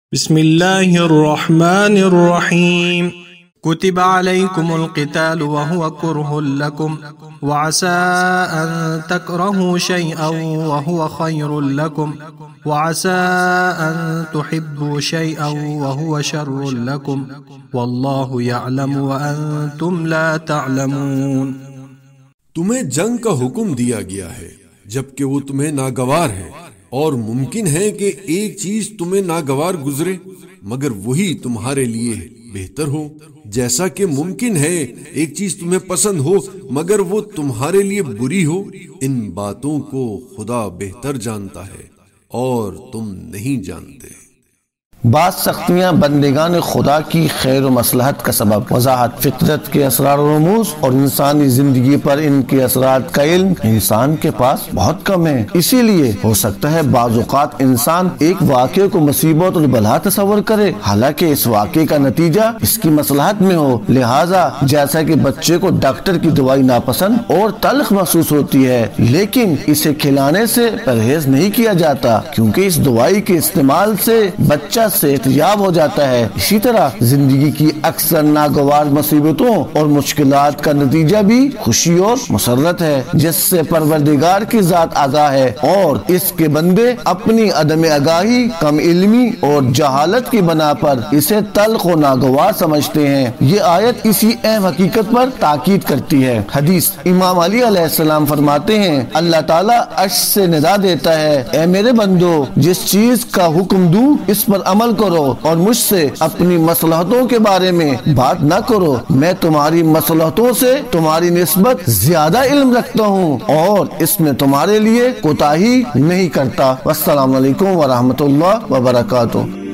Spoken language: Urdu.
بسم اللہ الرحمن الرحیم كتب عليكم القتال وهو كره لكم وعسى أن تكرهوا شيئا وهو خير لكم وعسى أن تحبوا شيئا وهو شر لكم والله يعلم وأنتم لا تعلمون۔ تمہیں جنگ کا حکم دیا گیا ہے جبکہ وہ تمہیں ناگوار ہے، اور ممکن ہے کہ ایک چیز تمہیں ناگوار گزرے مگر وہی تمہارے لیے بہتر ہو، جیسا کہ ممکن ہے ایک چیز تمہیں پسند ہو مگر وہ تمہارے لیے بری ہو۔ ان باتوں کو خدا بہتر جانتا ہے اور تم نہیں جانتے۔ بعض سختیاں بندگان خدا کی خیر و مصلحت کا سبب، وضاحت۔ فطرت کے اسرار و رموز اور انسانی زندگی پر ان کے اثرات کا علم انسان کے پاس بہت کم ہے، اسی لیے ہو سکتا ہے بعض اوقات انسان ایک واقعے کو مصیبت اور بلا تصور کرے حالانکہ اس واقعے کا نتیجہ اس کی مصلحت میں ہو۔ لہٰذا جیسا کہ بچے کو ڈاکٹر کی دوائی ناپسند اور تلخ محسوس ہوتی ہے لیکن اسے کھلانے سے پرہیز نہیں کیا جاتا کیونکہ اس دوائی کے استعمال سے بچہ صحتیاب ہو جاتا ہے، اسی طرح زندگی کی اکثر ناگوار مصیبتوں اور مشکلات کا نتیجہ بھی خوشی اور مسرت ہے جس سے پروردگار کی ذات آگاہ ہے، اور اس کے بندے اپنی عدم آگاہی، کم علمی اور جہالت کی بنا پر اسے تلخ و ناگوار سمجھتے ہیں۔ یہ آیت اسی اہم حقیقت پر تاکید کرتی ہے۔ حدیث، امام علی علیہ السلام فرماتے ہیں اللہ تعالیٰ عرش سے ندا دیتا ہے، اے میرے بندو، جس چیز کا حکم دوں اس پر عمل کرو اور مجھ سے اپنی مصلحتوں کے بارے میں بات نہ کرو، میں تمہاری مصلحتوں سے تمہاری نسبت زیادہ علم رکھتا ہوں اور اس میں تمہارے لیے کوتاہی نہیں کرتا۔ والسلام علیکم ورحمۃ اللہ وبرکاتہ۔